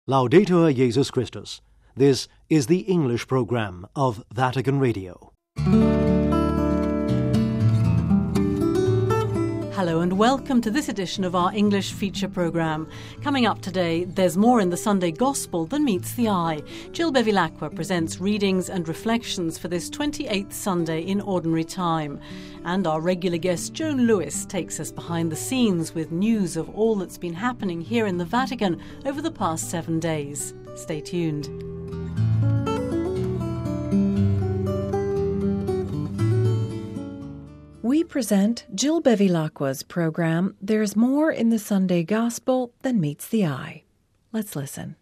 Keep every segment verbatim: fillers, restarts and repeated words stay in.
Laudetur Jesus Christus. This is the English program of Vatican Radio. Hello and welcome to this edition of our English feature programme. Coming up today, there's more in the Sunday Gospel than meets the eye. Jill Bevilacqua presents readings and reflections for this twenty-eighth Sunday in Ordinary Time. And our regular guest Joan Lewis takes us behind the scenes with news of all that's been happening here in the Vatican over the past seven days. Stay tuned. We present Jill Bevilacqua's program, There's More in the Sunday Gospel Than Meets the Eye. Let's listen.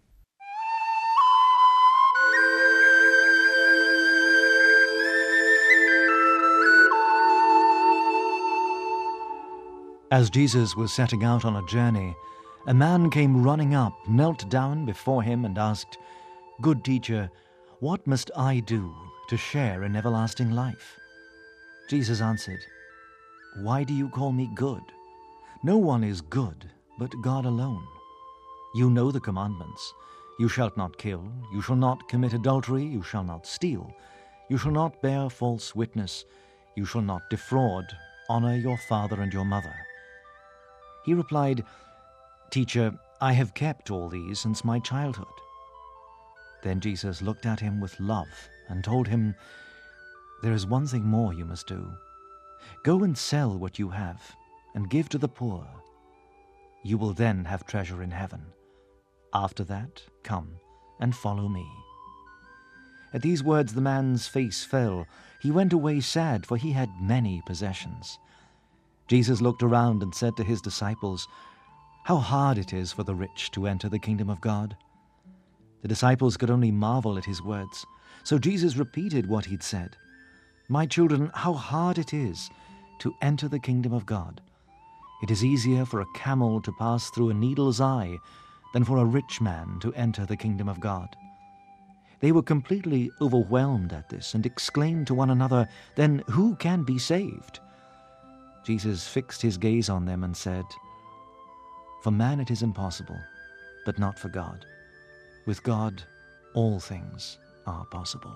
As Jesus was setting out on a journey, a man came running up, knelt down before him and asked, "Good teacher, what must I do to share in everlasting life?" Jesus answered, "Why do you call me good? No one is good but God alone. You know the commandments. You shall not kill, you shall not commit adultery, you shall not steal, you shall not bear false witness, you shall not defraud, honor your father and your mother." He replied, "Teacher, I have kept all these since my childhood." Then Jesus looked at him with love and told him, "There is one thing more you must do. Go and sell what you have and give to the poor. You will then have treasure in heaven. After that, come and follow me." At these words the man's face fell. He went away sad, for he had many possessions. Jesus looked around and said to his disciples, "How hard it is for the rich to enter the kingdom of God." The disciples could only marvel at his words, so Jesus repeated what he'd said. "My children, how hard it is to enter the kingdom of God. It is easier for a camel to pass through a needle's eye than for a rich man to enter the kingdom of God." They were completely overwhelmed at this and exclaimed to one another, "Then who can be saved?" Jesus fixed his gaze on them and said, "For man it is impossible, but not for God. With God, all things are possible."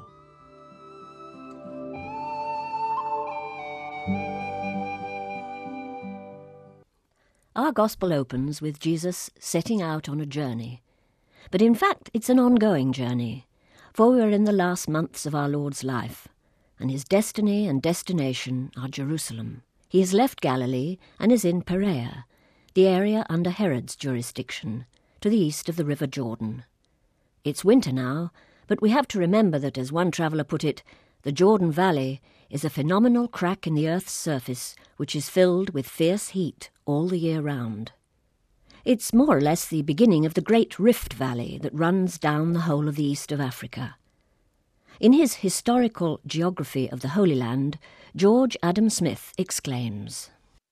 Our Gospel opens with Jesus setting out on a journey. But in fact, it's an ongoing journey, for we are in the last months of our Lord's life, and his destiny and destination are Jerusalem. He has left Galilee and is in Perea, the area under Herod's jurisdiction, to the east of the River Jordan. It's winter now, but we have to remember that, as one traveller put it, the Jordan Valley is a phenomenal crack in the earth's surface which is filled with fierce heat all the year round. It's more or less the beginning of the Great Rift Valley that runs down the whole of the east of Africa. In his historical geography of the Holy Land, George Adam Smith exclaims,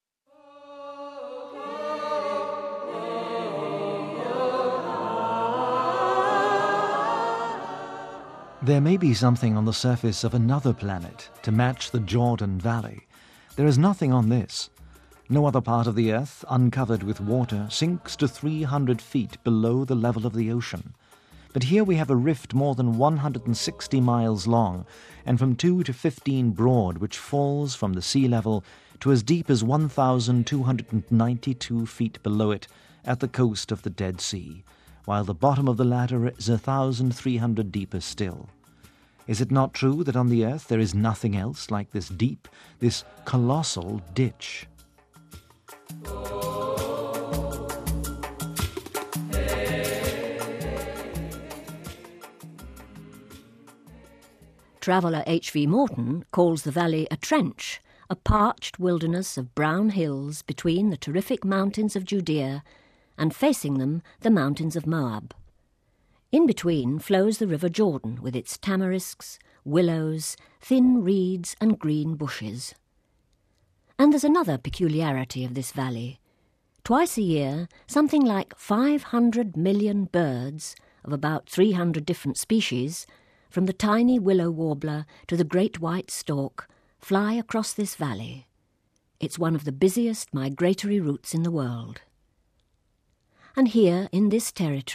"There may be something on the surface of another planet to match the Jordan Valley. There is nothing on this. No other part of the earth, uncovered with water, sinks to three hundred feet below the level of the ocean. But here we have a rift more than one hundred sixty miles long and from two to fifteen broad, which falls from the sea level to as deep as one thousand two hundred ninety-two feet below it at the coast of the Dead Sea, while the bottom of the latter is one thousand three hundred deeper still. Is it not true that on the earth there is nothing else like this deep, this colossal ditch?" Traveller H V Morton calls the valley a trench, a parched wilderness of brown hills between the terrific mountains of Judea and facing them the mountains of Moab. In between flows the River Jordan with its tamarisks, willows, thin reeds and green bushes. And there's another peculiarity of this valley. Twice a year, something like five hundred million birds of about three hundred different species, from the tiny willow warbler to the great white stork, fly across this valley. It's one of the busiest migratory routes in the world. And here, in this territory,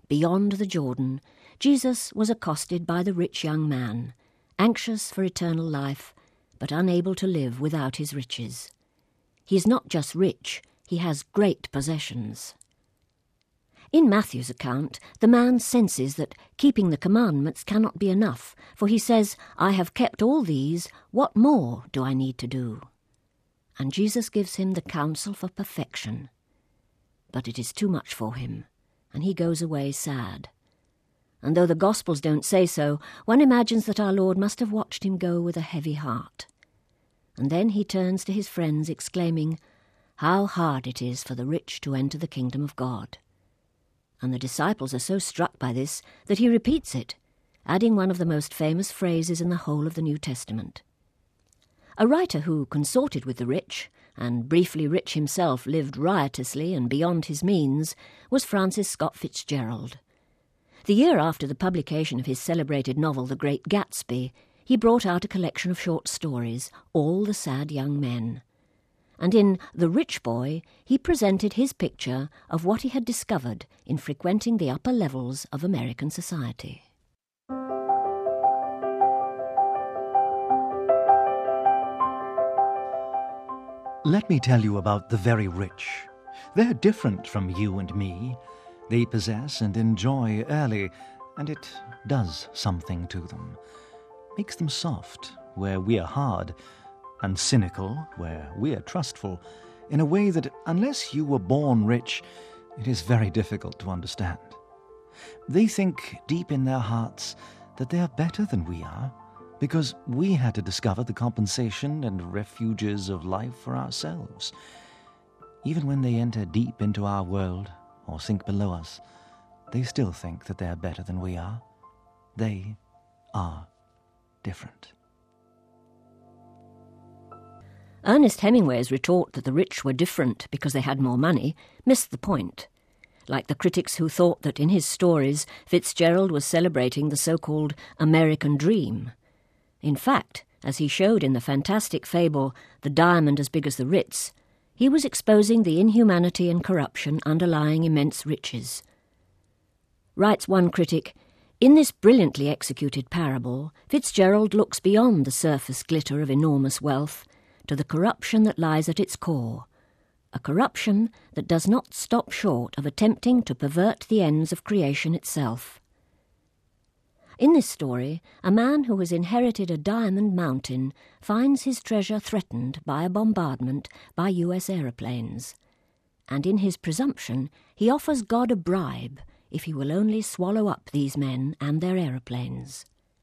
beyond the Jordan, Jesus was accosted by the rich young man, anxious for eternal life, but unable to live without his riches. He is not just rich, he has great possessions. In Matthew's account, the man senses that keeping the commandments cannot be enough, for he says, "I have kept all these, what more do I need to do?" And Jesus gives him the counsel for perfection. But it is too much for him, and he goes away sad. And though the Gospels don't say so, one imagines that our Lord must have watched him go with a heavy heart. And then he turns to his friends, exclaiming, "How hard it is for the rich to enter the kingdom of God." And the disciples are so struck by this that he repeats it, adding one of the most famous phrases in the whole of the New Testament. A writer who consorted with the rich, and briefly rich himself lived riotously and beyond his means, was Francis Scott Fitzgerald. The year after the publication of his celebrated novel The Great Gatsby, he brought out a collection of short stories, All the Sad Young Men. And in The Rich Boy, he presented his picture of what he had discovered in frequenting the upper levels of American society. Let me tell you about the very rich. They're different from you and me. They possess and enjoy early, and it does something to them. Makes them soft where we are hard, and cynical where we are trustful, in a way that, unless you were born rich, it is very difficult to understand. They think deep in their hearts that they are better than we are, because we had to discover the compensation and refuges of life for ourselves. Even when they enter deep into our world or sink below us, they still think that they are better than we are. They are different. Ernest Hemingway's retort that the rich were different because they had more money missed the point, like the critics who thought that in his stories Fitzgerald was celebrating the so-called American dream. In fact, as he showed in the fantastic fable The Diamond as Big as the Ritz, he was exposing the inhumanity and corruption underlying immense riches. Writes one critic, "In this brilliantly executed parable, Fitzgerald looks beyond the surface glitter of enormous wealth to the corruption that lies at its core, a corruption that does not stop short of attempting to pervert the ends of creation itself." In this story, a man who has inherited a diamond mountain finds his treasure threatened by a bombardment by U S aeroplanes. And in his presumption, he offers God a bribe if he will only swallow up these men and their aeroplanes.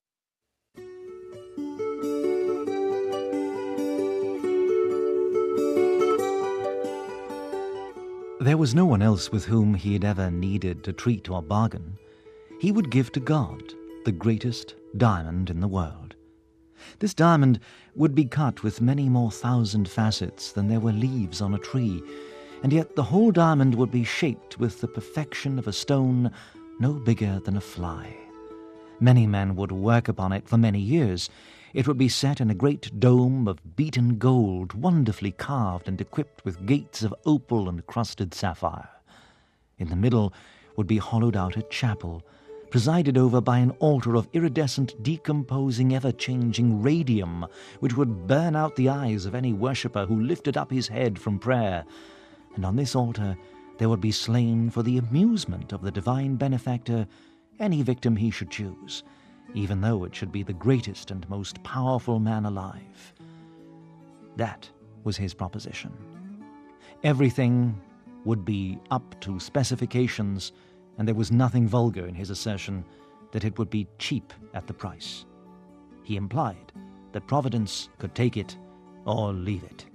There was no one else with whom he had ever needed to treat or bargain. He would give to God the greatest diamond in the world. This diamond would be cut with many more thousand facets than there were leaves on a tree, and yet the whole diamond would be shaped with the perfection of a stone no bigger than a fly. Many men would work upon it for many years. It would be set in a great dome of beaten gold, wonderfully carved and equipped with gates of opal and crusted sapphire. In the middle would be hollowed out a chapel, presided over by an altar of iridescent, decomposing, ever-changing radium, which would burn out the eyes of any worshipper who lifted up his head from prayer. And on this altar there would be slain for the amusement of the divine benefactor any victim he should choose, even though it should be the greatest and most powerful man alive. That was his proposition. Everything would be up to specifications, and there was nothing vulgar in his assertion that it would be cheap at the price. He implied that Providence could take it or leave it.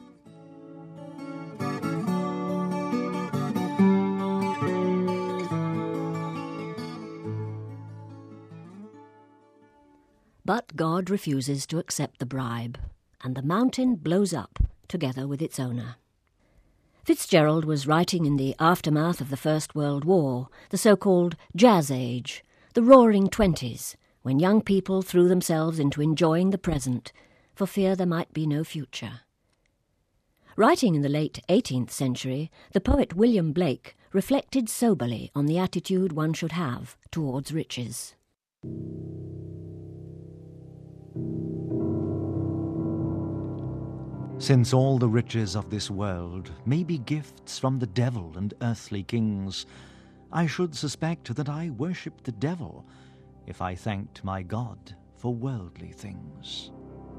But God refuses to accept the bribe, and the mountain blows up together with its owner. Fitzgerald was writing in the aftermath of the First World War, the so-called Jazz Age, the Roaring Twenties, when young people threw themselves into enjoying the present for fear there might be no future. Writing in the late eighteenth century, the poet William Blake reflected soberly on the attitude one should have towards riches. Since all the riches of this world may be gifts from the devil and earthly kings, I should suspect that I worshipped the devil if I thanked my God for worldly things.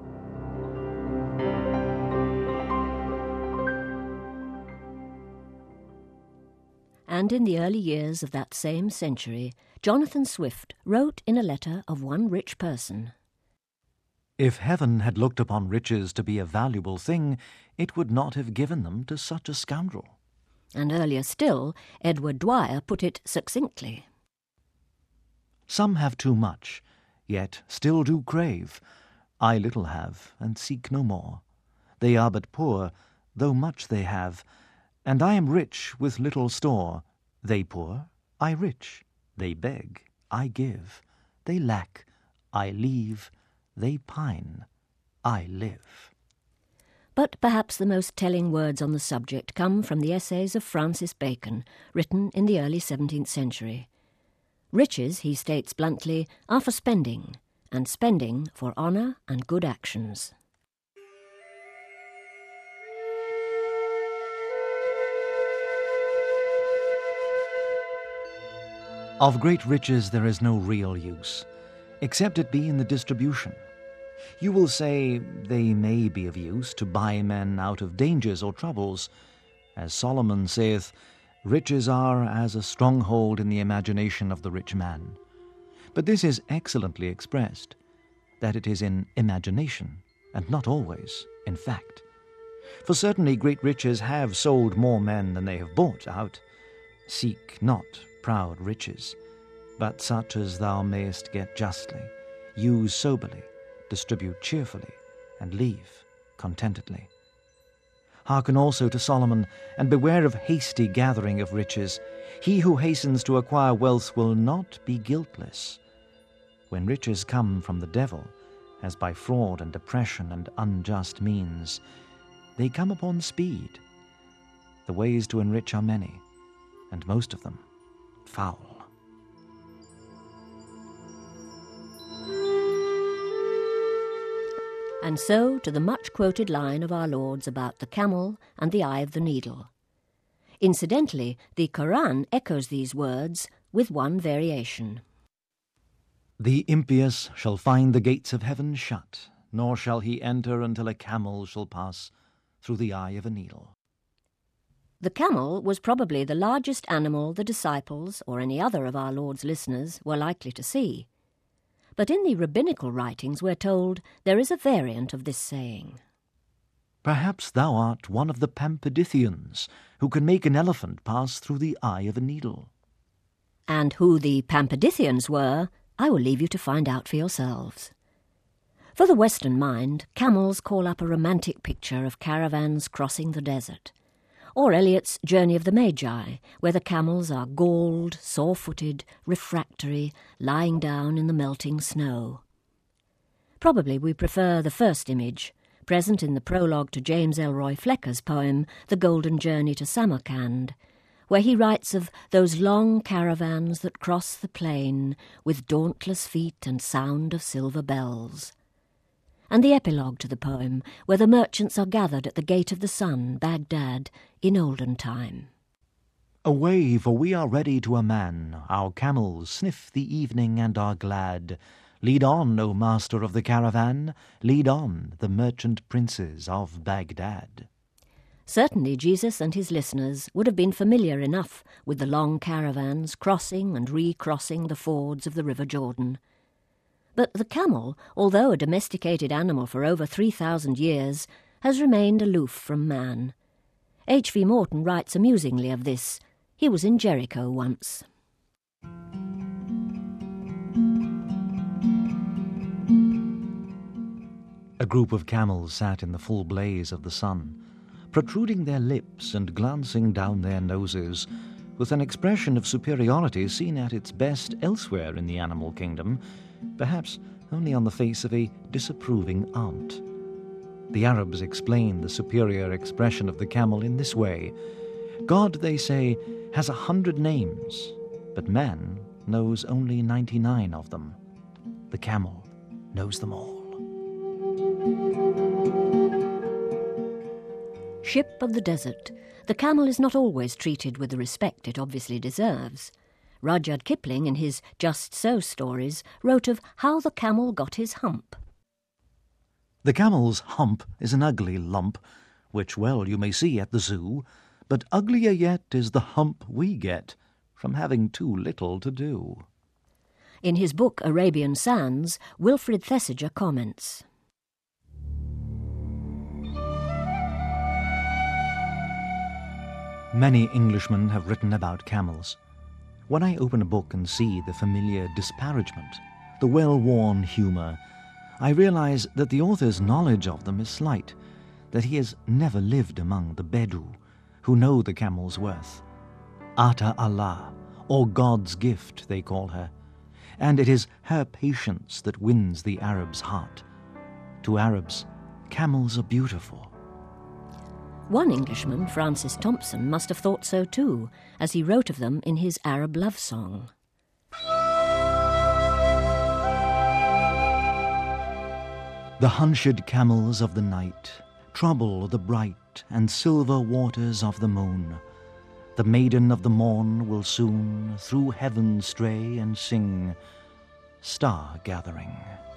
And in the early years of that same century, Jonathan Swift wrote in a letter of one rich person, "If heaven had looked upon riches to be a valuable thing, it would not have given them to such a scoundrel." And earlier still, Edward Dwyer put it succinctly, "Some have too much, yet still do crave. I little have, and seek no more. They are but poor, though much they have, and I am rich with little store. They poor, I rich. They beg, I give. They lack, I leave. They pine, I live." But perhaps the most telling words on the subject come from the essays of Francis Bacon, written in the early seventeenth century. Riches, he states bluntly, are for spending, and spending for honour and good actions. Of great riches there is no real use, except it be in the distribution. You will say they may be of use to buy men out of dangers or troubles. As Solomon saith, riches are as a stronghold in the imagination of the rich man. But this is excellently expressed, that it is in imagination, and not always in fact. For certainly great riches have sold more men than they have bought out. Seek not proud riches, but such as thou mayest get justly, use soberly, distribute cheerfully, and leave contentedly. Hearken also to Solomon, and beware of hasty gathering of riches. He who hastens to acquire wealth will not be guiltless. When riches come from the devil, as by fraud and oppression and unjust means, they come upon speed. The ways to enrich are many, and most of them foul. And so to the much-quoted line of our Lord's about the camel and the eye of the needle. Incidentally, the Quran echoes these words with one variation. The impious shall find the gates of heaven shut, nor shall he enter until a camel shall pass through the eye of a needle. The camel was probably the largest animal the disciples, or any other of our Lord's listeners, were likely to see. But in the rabbinical writings we're told there is a variant of this saying. Perhaps thou art one of the Pampedithians, who can make an elephant pass through the eye of a needle. And who the Pampedithians were, I will leave you to find out for yourselves. For the Western mind, camels call up a romantic picture of caravans crossing the desert, or Eliot's Journey of the Magi, where the camels are galled, sore-footed, refractory, lying down in the melting snow. Probably we prefer the first image, present in the prologue to James Elroy Flecker's poem The Golden Journey to Samarkand, where he writes of those long caravans that cross the plain with dauntless feet and sound of silver bells, and the epilogue to the poem, where the merchants are gathered at the Gate of the Sun, Baghdad, in olden time. Away, for we are ready to a man. Our camels sniff the evening and are glad. Lead on, O master of the caravan. Lead on, the merchant princes of Baghdad. Certainly Jesus and his listeners would have been familiar enough with the long caravans crossing and recrossing the fords of the River Jordan. But the camel, although a domesticated animal for over three thousand years, has remained aloof from man. H V Morton writes amusingly of this. He was in Jericho once. A group of camels sat in the full blaze of the sun, protruding their lips and glancing down their noses, with an expression of superiority seen at its best elsewhere in the animal kingdom, perhaps only on the face of a disapproving aunt. The Arabs explain the superior expression of the camel in this way. God, they say, has a hundred names, but man knows only ninety-nine of them. The camel knows them all. Ship of the desert, the camel is not always treated with the respect it obviously deserves. Rudyard Kipling, in his Just So stories, wrote of how the camel got his hump. The camel's hump is an ugly lump, which well you may see at the zoo, but uglier yet is the hump we get from having too little to do. In his book Arabian Sands, Wilfrid Thesiger comments, Many Englishmen have written about camels. When I open a book and see the familiar disparagement, the well-worn humour, I realise that the author's knowledge of them is slight, that he has never lived among the Bedu, who know the camel's worth. Ata Allah, or God's gift, they call her, and it is her patience that wins the Arab's heart. To Arabs, camels are beautiful. One Englishman, Francis Thompson, must have thought so too, as he wrote of them in his Arab love song. The hunched camels of the night trouble the bright and silver waters of the moon. The maiden of the morn will soon through heaven stray and sing, star gathering.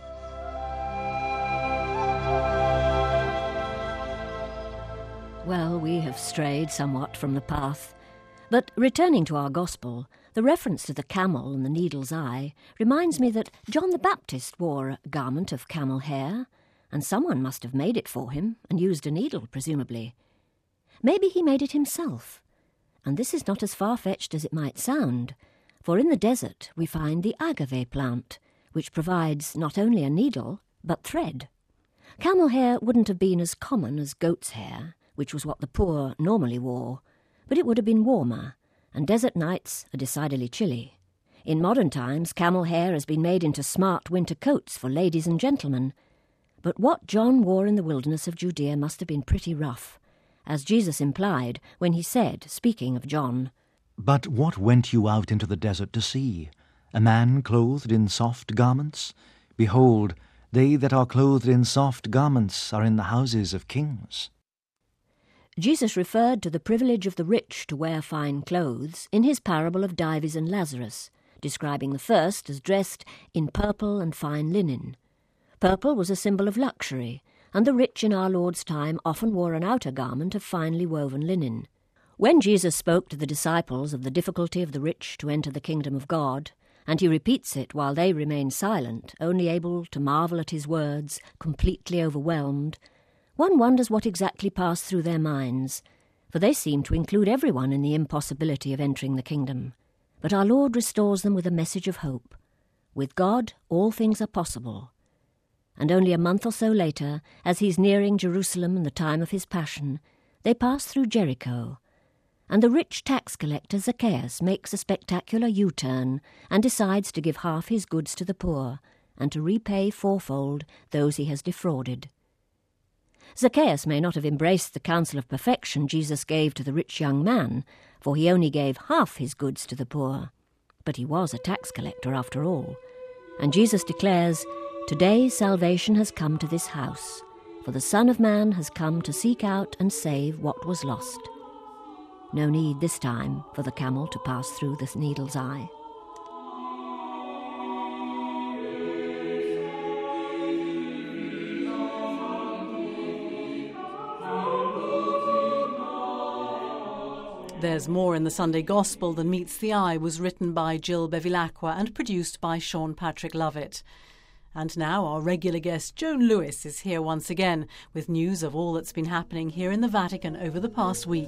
Well, we have strayed somewhat from the path. But returning to our Gospel, the reference to the camel and the needle's eye reminds me that John the Baptist wore a garment of camel hair, and someone must have made it for him and used a needle, presumably. Maybe he made it himself. And this is not as far-fetched as it might sound, for in the desert we find the agave plant, which provides not only a needle, but thread. Camel hair wouldn't have been as common as goat's hair, which was what the poor normally wore, but it would have been warmer, and desert nights are decidedly chilly. In modern times, camel hair has been made into smart winter coats for ladies and gentlemen, but what John wore in the wilderness of Judea must have been pretty rough, as Jesus implied when he said, speaking of John, But what went you out into the desert to see? A man clothed in soft garments? Behold, they that are clothed in soft garments are in the houses of kings. Jesus referred to the privilege of the rich to wear fine clothes in his parable of Dives and Lazarus, describing the first as dressed in purple and fine linen. Purple was a symbol of luxury, and the rich in our Lord's time often wore an outer garment of finely woven linen. When Jesus spoke to the disciples of the difficulty of the rich to enter the kingdom of God, and he repeats it while they remain silent, only able to marvel at his words, completely overwhelmed, one wonders what exactly passed through their minds, for they seem to include everyone in the impossibility of entering the kingdom. But our Lord restores them with a message of hope. With God, all things are possible. And only a month or so later, as he's nearing Jerusalem in the time of his passion, they pass through Jericho, and the rich tax collector Zacchaeus makes a spectacular U-turn and decides to give half his goods to the poor and to repay fourfold those he has defrauded. Zacchaeus may not have embraced the counsel of perfection Jesus gave to the rich young man, for he only gave half his goods to the poor. But he was a tax collector after all. And Jesus declares, Today salvation has come to this house, for the Son of Man has come to seek out and save what was lost. No need this time for the camel to pass through the needle's eye. There's More in the Sunday Gospel Than Meets the Eye was written by Jill Bevilacqua and produced by Sean Patrick Lovett. And now our regular guest Joan Lewis is here once again with news of all that's been happening here in the Vatican over the past week.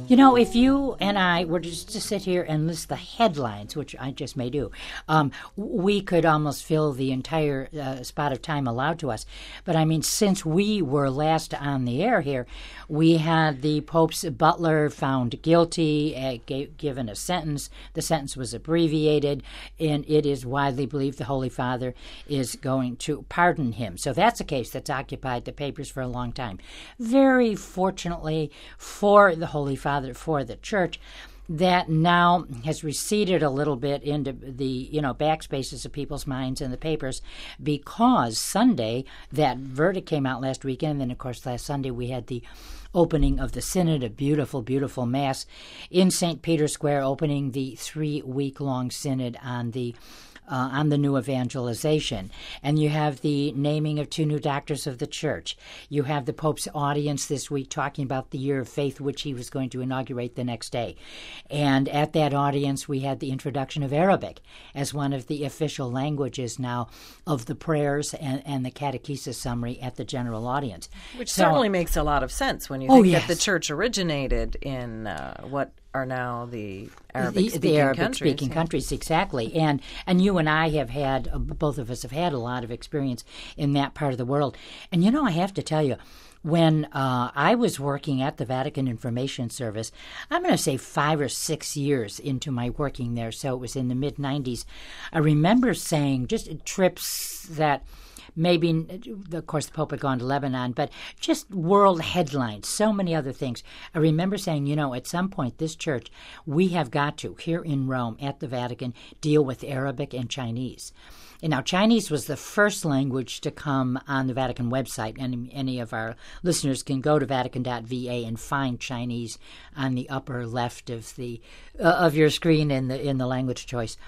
You know, if you and I were just to sit here and list the headlines, which I just may do, um, we could almost fill the entire uh, spot of time allowed to us. But I mean, since we were last on the air here, we had the Pope's butler found guilty, uh, gave, given a sentence. The sentence was abbreviated, and it is widely believed the Holy Father is going to pardon him. So that's a case that's occupied the papers for a long time. Very fortunately for the Holy Father, for the Church, that now has receded a little bit into the, you know, backspaces of people's minds in the papers, because Sunday, that verdict came out last weekend, and then, of course, last Sunday we had the opening of the Synod, a beautiful, beautiful Mass in Saint Peter's Square, opening the three-week-long Synod on the Uh, on the new evangelization. And you have the naming of two new doctors of the Church. You have the Pope's audience this week talking about the Year of Faith, which he was going to inaugurate the next day. And at that audience, we had the introduction of Arabic as one of the official languages now of the prayers and, and the catechesis summary at the general audience. Which so, certainly makes a lot of sense when you oh, think yes. that the Church originated in uh, what are now the Arabic-speaking the, the Arabic countries. speaking yeah. countries, exactly. And and you and I have had, uh, both of us have had a lot of experience in that part of the world. And, you know, I have to tell you, when uh, I was working at the Vatican Information Service, I'm going to say five or six years into my working there, so it was in the mid nineties, I remember saying just trips that maybe, of course, the Pope had gone to Lebanon, but just world headlines, so many other things. I remember saying, you know, at some point, this church, we have got to, here in Rome, at the Vatican, deal with Arabic and Chinese. And now, Chinese was the first language to come on the Vatican website. Any, any of our listeners can go to vatican dot v a and find Chinese on the upper left of the uh, of your screen in the in the language choice.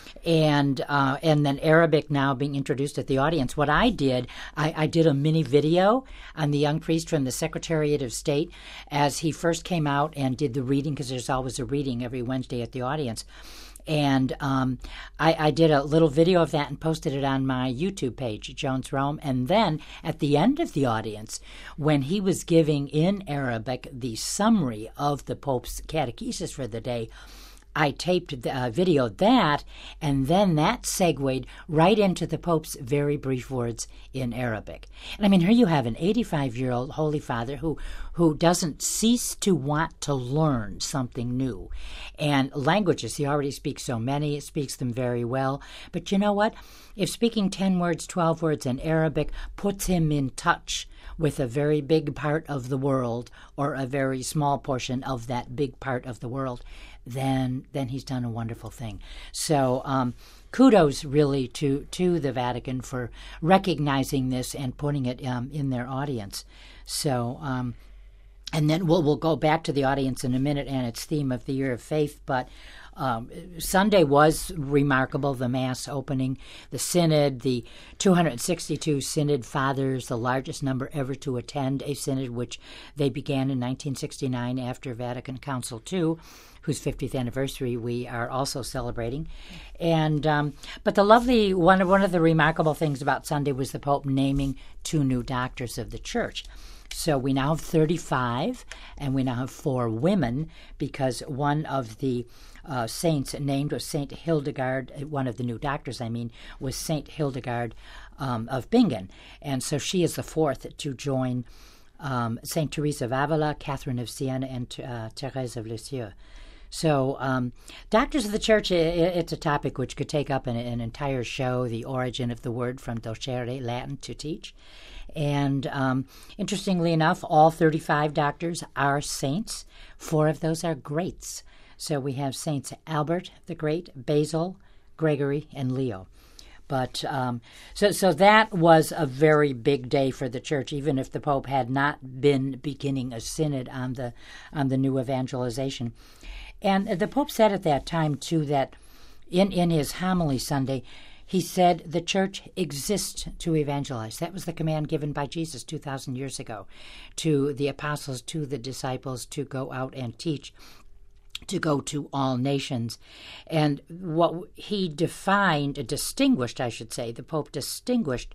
And uh, and then Arabic now being introduced at the audience. What I did, I, I did a mini video on the young priest from the Secretariat of State as he first came out and did the reading, because there's always a reading every Wednesday at the audience. And um, I, I did a little video of that and posted it on my YouTube page, Jones Rome. And then at the end of the audience, when he was giving in Arabic the summary of the Pope's catechesis for the day, I taped, uh, videoed that, and then that segued right into the Pope's very brief words in Arabic. And I mean, here you have an eighty-five-year-old Holy Father who, who doesn't cease to want to learn something new. And languages, he already speaks so many, speaks them very well. But you know what? If speaking ten words, twelve words in Arabic puts him in touch with a very big part of the world, or a very small portion of that big part of the world, then then he's done a wonderful thing. So um, kudos really to, to the Vatican for recognizing this and putting it um, in their audience. So, um, and then we'll, we'll go back to the audience in a minute and its theme of the Year of Faith, but Um, Sunday was remarkable, the Mass opening, the Synod, the two hundred sixty-two Synod Fathers, the largest number ever to attend a Synod, which they began in nineteen sixty-nine after Vatican Council two, whose fiftieth anniversary we are also celebrating. And um, but the lovely, one, one of the remarkable things about Sunday was the Pope naming two new doctors of the Church. So we now have thirty-five, and we now have four women, because one of the uh, saints named was Saint Hildegard, one of the new doctors, I mean, was Saint Hildegard um, of Bingen. And so she is the fourth to join um, Saint Teresa of Avila, Catherine of Siena, and uh, Thérèse of Lisieux. So um, doctors of the Church, it, it's a topic which could take up an, an entire show, the origin of the word from docere, Latin, to teach. And um, interestingly enough, all thirty-five doctors are saints. Four of those are greats. So we have Saints Albert the Great, Basil, Gregory, and Leo. But um, so so that was a very big day for the Church, even if the Pope had not been beginning a synod on the on the new evangelization. And the Pope said at that time, too, that in, in his homily Sunday, he said the Church exists to evangelize. That was the command given by Jesus two thousand years ago to the apostles, to the disciples, to go out and teach. to go to all nations. And what he defined, distinguished, I should say, the Pope distinguished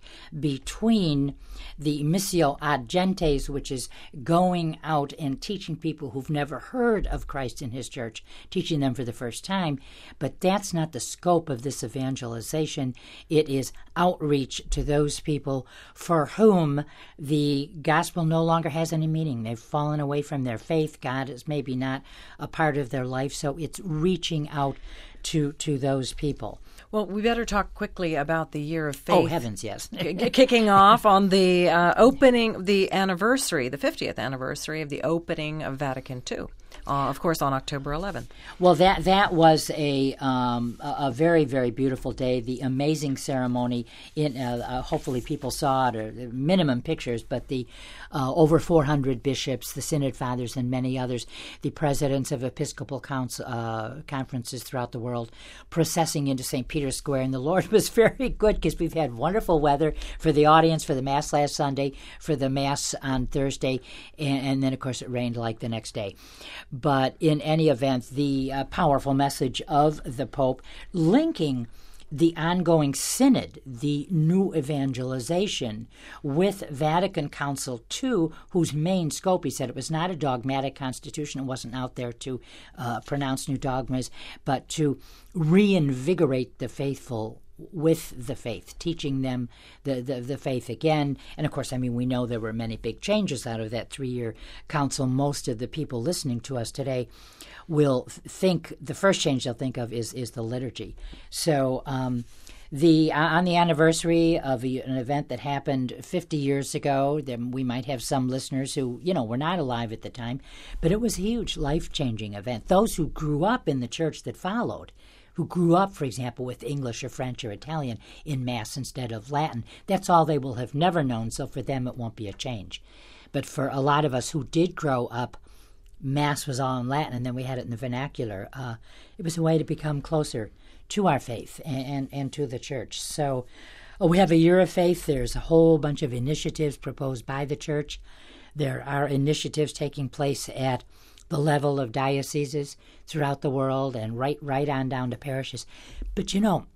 between the missio ad gentes, which is going out and teaching people who've never heard of Christ in his church, teaching them for the first time. But that's not the scope of this evangelization. It is outreach to those people for whom the gospel no longer has any meaning. They've fallen away from their faith. God is maybe not a part of their life, so it's reaching out to to those people. Well, we better talk quickly about the Year of Faith. Oh, heavens, yes. Kicking off on the uh, opening, the anniversary, the fiftieth anniversary of the opening of Vatican Two. Uh, of course, on October eleventh. Well, that that was a um, a, a very, very beautiful day. The amazing ceremony. In uh, uh, hopefully people saw it, or minimum pictures, but the uh, over four hundred bishops, the Synod Fathers, and many others, the presidents of Episcopal council, uh, conferences throughout the world, processing into Saint Peter's Square. And the Lord was very good because we've had wonderful weather for the audience, for the Mass last Sunday, for the Mass on Thursday, and, and then, of course, it rained like the next day. But in any event, the uh, powerful message of the Pope linking the ongoing synod, the new evangelization, with Vatican Council two, whose main scope, he said, it was not a dogmatic constitution. It wasn't out there to uh, pronounce new dogmas, but to reinvigorate the faithful with the faith, teaching them the, the, the faith again. And, of course, I mean, we know there were many big changes out of that three-year council. Most of the people listening to us today will think the first change they'll think of is, is the liturgy. So um, the uh, on the anniversary of a, an event that happened fifty years ago, then we might have some listeners who, you know, were not alive at the time, but it was a huge life-changing event. Those who grew up in the church that followed, who grew up, for example, with English or French or Italian in Mass instead of Latin, that's all they will have never known, so for them it won't be a change. But for a lot of us who did grow up, Mass was all in Latin, and then we had it in the vernacular. Uh, it was a way to become closer to our faith and, and, and to the church. So oh, we have a Year of Faith. There's a whole bunch of initiatives proposed by the church. There are initiatives taking place at the level of dioceses throughout the world and right right on down to parishes. But, you know,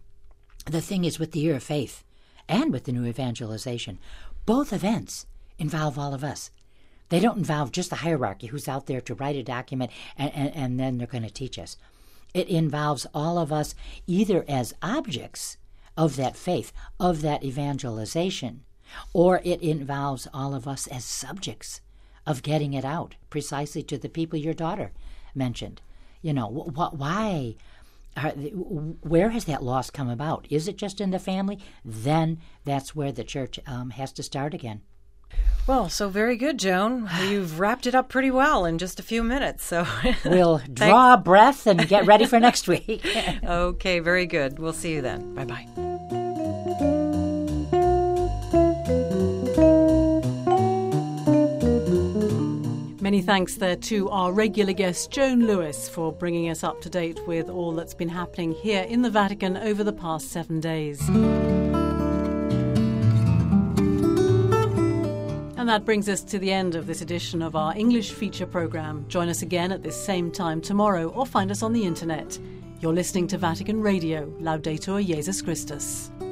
the thing is with the Year of Faith and with the new evangelization, both events involve all of us. They don't involve just the hierarchy who's out there to write a document and, and, and then they're going to teach us. It involves all of us either as objects of that faith, of that evangelization, or it involves all of us as subjects of getting it out precisely to the people your daughter mentioned. You know, wh- why? Are, where has that loss come about? Is it just in the family? Then that's where the church um, has to start again. Well, so very good, Joan. You've wrapped it up pretty well in just a few minutes. So we'll draw a breath and get ready for next week. Okay, very good. We'll see you then. Bye-bye. Many thanks there to our regular guest, Joan Lewis, for bringing us up to date with all that's been happening here in the Vatican over the past seven days. And that brings us to the end of this edition of our English feature programme. Join us again at this same time tomorrow or find us on the internet. You're listening to Vatican Radio. Laudetur Jesus Christus.